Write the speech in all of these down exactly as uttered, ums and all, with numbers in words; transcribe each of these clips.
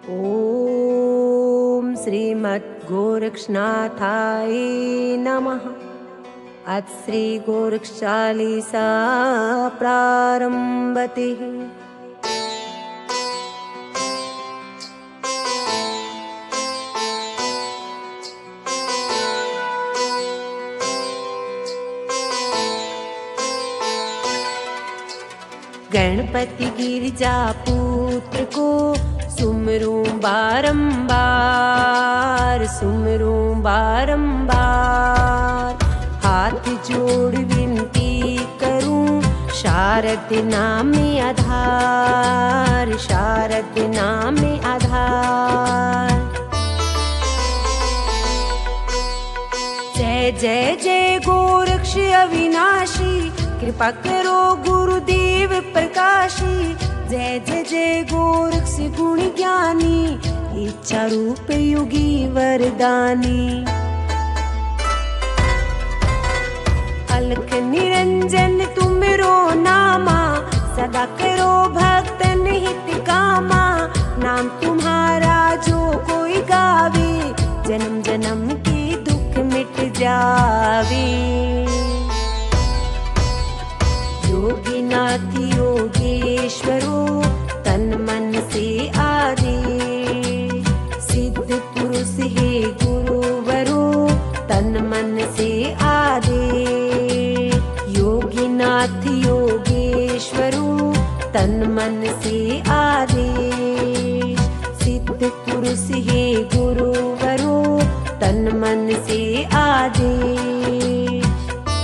ॐ श्रीमद्गोरक्षनाथाय नमः। आज श्री गोरक्ष चालीसा प्रारंभते। गणपति गिरिजा पुत्र को सुमरूं बारंबार, सुमरूं बारंबार। हाथ जोड़ विनती करूं शारद नामे आधार, शारद नामे आधार। जय जय जय गोरक्ष अविनाशी, कृपा करो गुरुदेव प्रकाशी। जय जय जय गोरक्ष गुण ज्ञानी, इच्छा रूप युगी वरदानी। अलख निरंजन तुमरो नामा, सदा करो भक्तन हित कामा। नाम तुम्हारा जो कोई गावे, जन्म जन्म के दुख मिट जावे। योगीनाथ योगेश्वरो तन मन से आदेश। सिद्ध पुरुष हे गुरुवरो तन मन से आदेश। योगीनाथ योगेश्वरो तन मन से आदेश। सिद्ध पुरुष हे गुरुवरो तन मन से आदेश।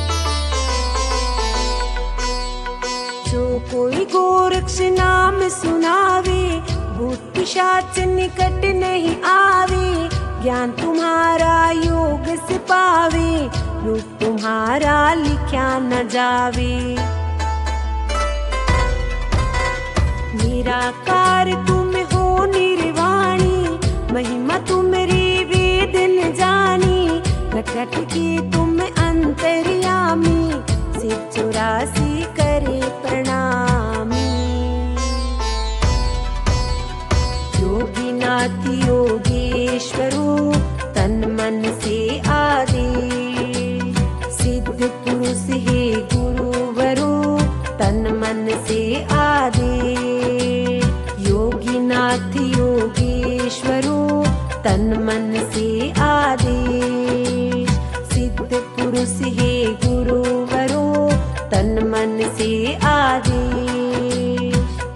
जो कोई गोरक्ष नाम सुनावे, भूत पिशाच निकट नहीं आवे। ज्ञान तुम्हारा योग से पावे, रूप तुम्हारा लिखा न जावे। निराकार तुम हो निर्वाणी, महिमा तुम्हारी वेद न जानी। प्रकट की तुम अंतर्यामी, सिर चौरासी करे प्रणामी। योगीनाथ योगेश्वरो तन मन से आदेश। सिद्ध पुरुष हे गुरुवरो तन मन से आदेश। योगीनाथ योगेश्वरो तन मन से आदेश। सिद्ध पुरुष हे गुरुवरो तन मन से आदेश।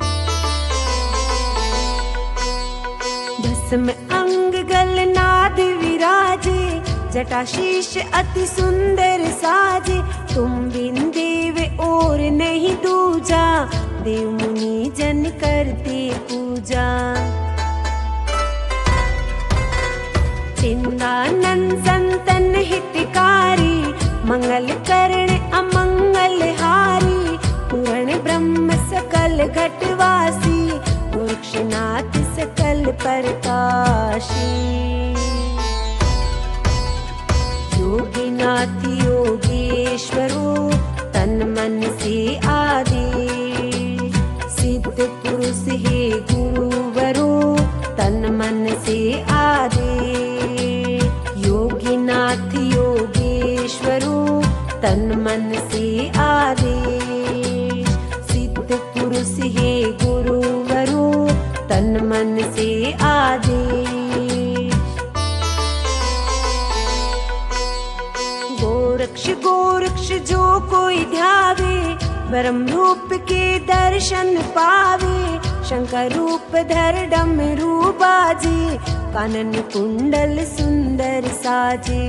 भस्म अंग गलनाद विराजे, जटा शीश अति सुंदर साजे। तुम बिन देव और नहीं दूजा, देव मुनि जन करते पूजा। चिंदानंद संतन हितकारी, मंगल करण अमंगल हारी। पूर्ण ब्रह्म सकल घटवासी, गोरक्षनाथ सकल प्रकाशी। योगीनाथ योगेश्वरो तन मन से आदेश। सिद्ध पुरुष हे गुरुवरो तन मन से आदेश। योगीनाथ योगेश्वरो तन मन से आदेश। सिद्ध पुरुष हे गुरुवरो तन मन से आदेश। गोरक्ष गोरक्ष जो कोई ध्यावे, ब्रह्म रूप के दर्शन पावे। शंकर रूप धर डमरू बाजे, कानन कुंडल सुंदर साजे।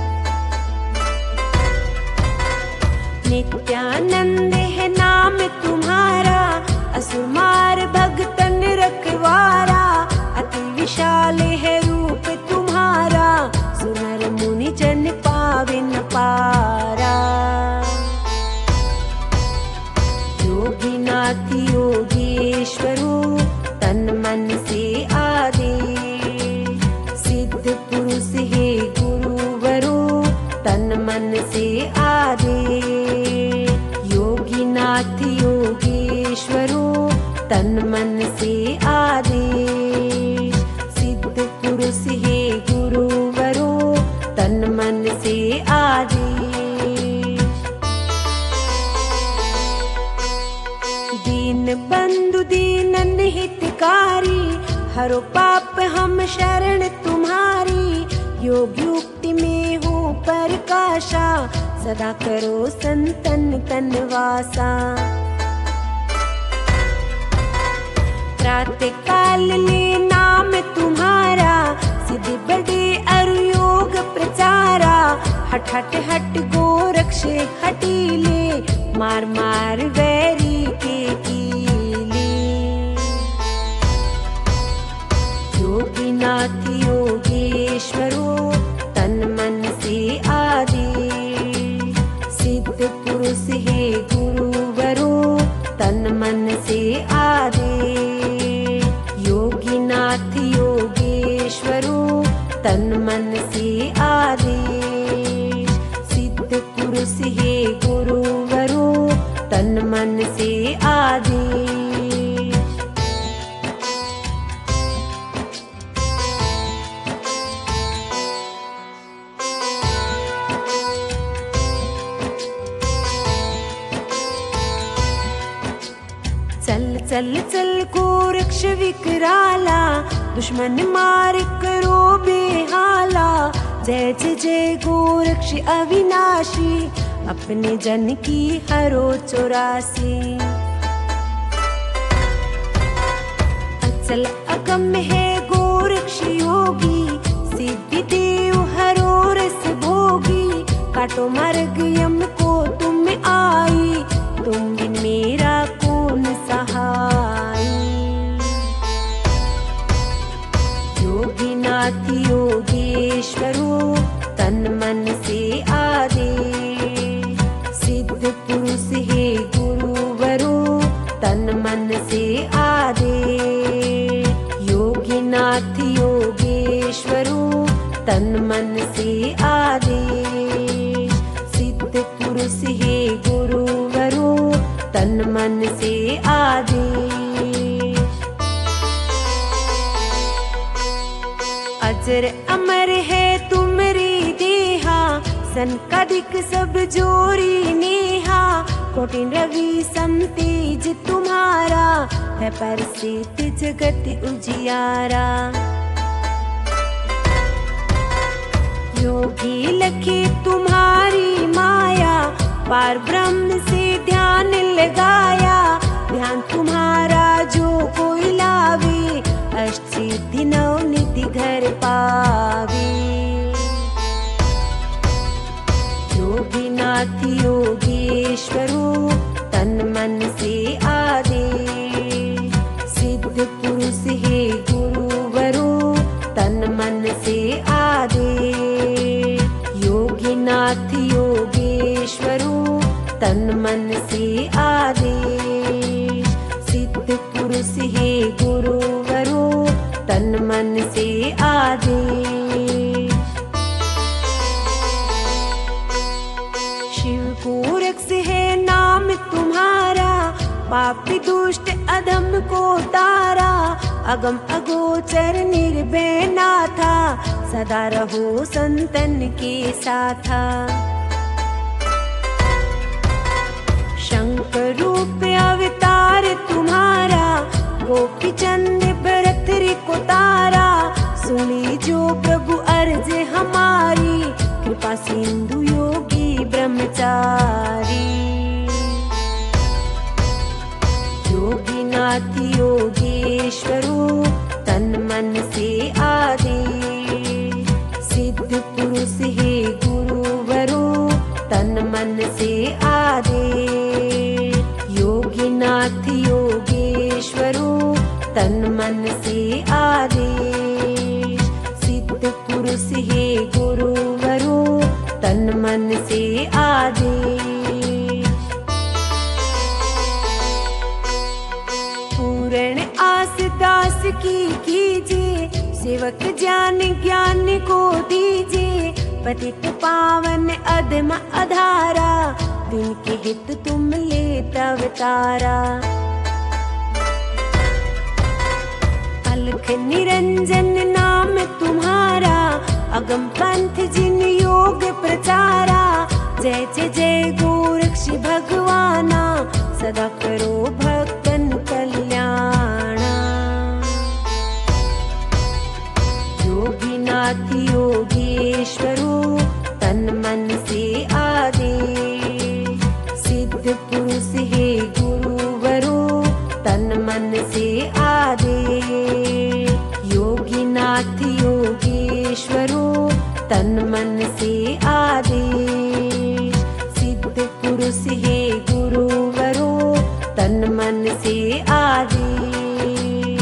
नित्यानंद है नाम तुम्हारा, असुरमार भगतन रखवारा। अति विशाल है रूप तुम्हारा, सुनर मुनि जन पावे न पारा। योगीनाथ योगेश्वरो तन मन से आदेश। सिद्ध पुरुष हे गुरुवरो तन मन से आदेश। योगीनाथ योगेश्वरो तन मन हरो पाप हम शरण तुम्हारी, योग युक्ति में हो प्रकाशा, सदा करो संतन तन वासा। प्रातः काल ले नाम तुम्हारा, सिद्धि बड़े अरु योग प्रचारा। हट हट हट गोरक्ष हटीले, मार मार वैरी के कीले। योगीनाथ योगेश्वरो तन मन से आदेश, सिद्ध पुरुष हे गुरुवरो तन मन से आदेश। योगीनाथ योगेश्वरो तन मन से आदेश, सिद्ध पुरुष हे गुरुवरो तन मन से आदेश। चल चल चल गोरक्ष विकराला, दुश्मन मार करो बेहाला। जय जय जय गोरक्ष अविनाशी, अपने जन की हरो चौरासी। अचल अगम है गोरक्ष योगी, सिद्धि देव हरो रस भोगी। काटो मार्ग यम को तुम आई, तुम बिन मेरा कौन सहाय। योगीनाथ योगेश्वरो तन मन से आदेश, सिद्ध पुरुष हे गुरुवरो तन मन से आदेश। योगीनाथ योगेश्वरो तन मन से आदेश, सिद्ध पुरुष हे गुरुवरो तन मन से आदेश। अजर अमर है तुमरी देहा, सनकादिक सब जोरी नेहा। कोटिन रवि सम तेज तुम्हारा, है परसित जगत उजियारा। योगी लखे तुम्हारी माया, पार ब्रह्म से ध्यान लगाया। ध्यान तुम्हारा जो कोई लावे, अष्ट सिद्धि नव निधि घर पावे। योगीनाथ योगेश्वरो तन मन से आदेश, सिद्ध पुरुष हे गुरुवरो तन मन से आदेश। योगीनाथ योगेश्वरो तन मन से आदेश, सिद्ध पुरुष हे गुरुवरो तन मन से आदेश। शिव गोरक्ष है नाम तुम्हारा, पापी दुष्ट अधम को तारा। अगम अगोचर निर्भय नाथा, सदा रहो संतन के साथा। शंकर रूप अवतार तुम्हारा, गोपी चंद भरत को तारा। सुनी जो प्रभु अर्ज हमारी, कृपा सिंधु योगी ब्रह्मचारी। योगीनाथ योगेश्वरो तन मन से आदेश, सिद्ध पुरुष हे गुरुवरो तन मन से आदेश। योगीनाथ योगेश्वरो तन मन से आदेश, सिद्ध पुरुष हे गुरुवरो तन मन से आदेश। पूर्ण आस दास की कीजिए, सेवक ज्ञान ज्ञान को दीजिए। पतित पावन अधम अधारा, जिनके हित तुम लेत अवतारा। अलख निरंजन नाम तुम्हारा, अगम पंथ जिन योग प्रचारा। जय जय जय गोरक्ष भगवाना, सदा करो भक्तन कल्याणा। मन से आदेश।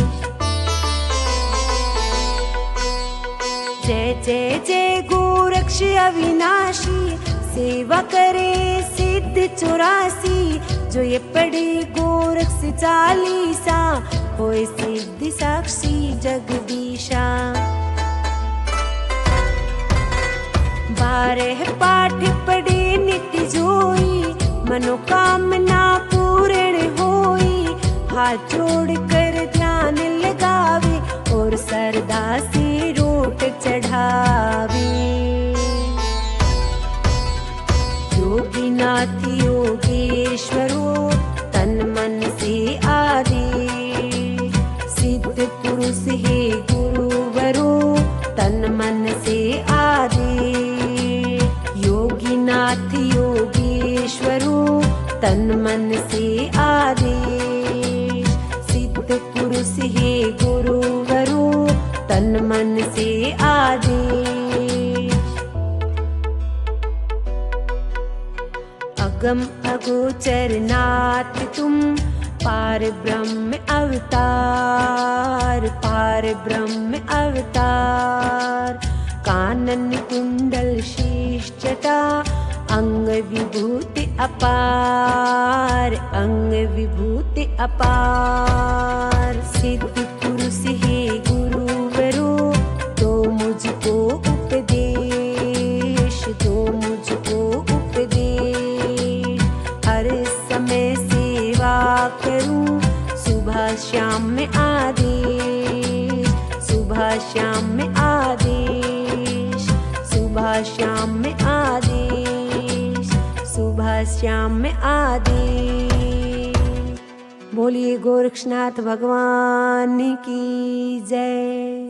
जय जय जय गोरक्ष अविनाशी, सेवा करे सिद्ध चौरासी। जो ये पढ़े गोरक्ष चालीसा, होए सिद्धि साक्षी जगदीशा। बारह पाठ पढ़े नित्य जोई, मनोकामना पूर्ण होई। हाथ जोड़ कर ध्यान लगावे, और श्रद्धा से रोट चढ़ावे। योगीनाथ योगेश्वरो, तन मन से आदेश। सिद्ध पुरुष हे गुरुवरो, तन मन से आदेश। योगीनाथ योगेश्वरो, तन मन से आदेश। सिद्ध पुरुष हे गुरुवरो, तन मन से आदेश। अगम अगोचर नाथ तुम, पार ब्रह्म अवतार। पार ब्रह्म अवतार। कानन कुंडल शीश जटा, अंग विभूति अपार। अंग विभूति अपार। सिद्ध पुरुष हे गुरुवरो, दो मुझको उपदेश। दो मुझको उपदेश। हर समय सेवा करूं, सुबह शाम में आदेश। सुबह शाम में आदेश। सुबह शाम में आदेश। सुबह शाम में आदेश। बोलिए गोरक्षनाथ भगवान की जय।